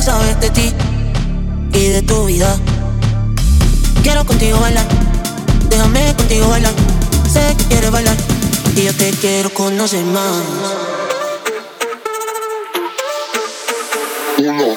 saber de ti y de tu vida. Quiero contigo bailar, déjame contigo bailar. Sé que quieres bailar y yo te quiero conocer más. Uno.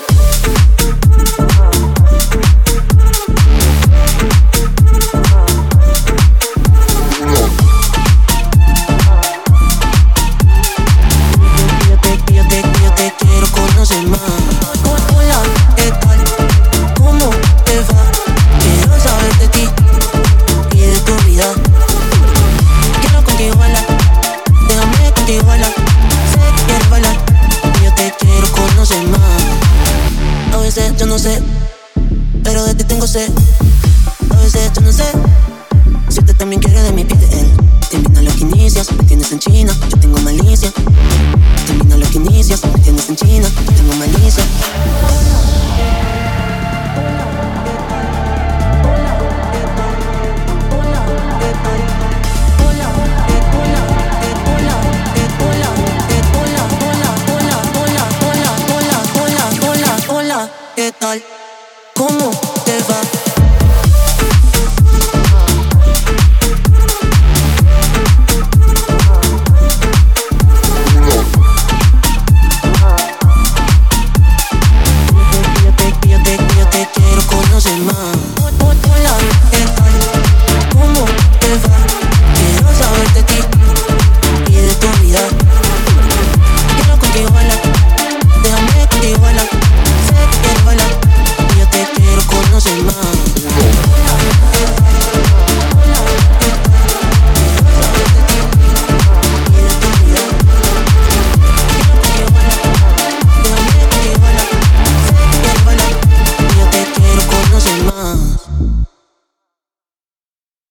Yo te quiero conocer más. Hola, ¿qué tal? ¿Cómo te va? Quiero saber de ti y de tu vida. Quiero contigo bailar, déjame contigo bailar. Sé que quieres bailar y yo te quiero conocer más. A veces yo no sé, pero de ti tengo sed. A veces yo no sé si usted también quiere de mi piel. Termina lo que inicias, me tienes en China, yo tengo malicia. Termina lo que inicias, me tienes en China, yo tengo malicia.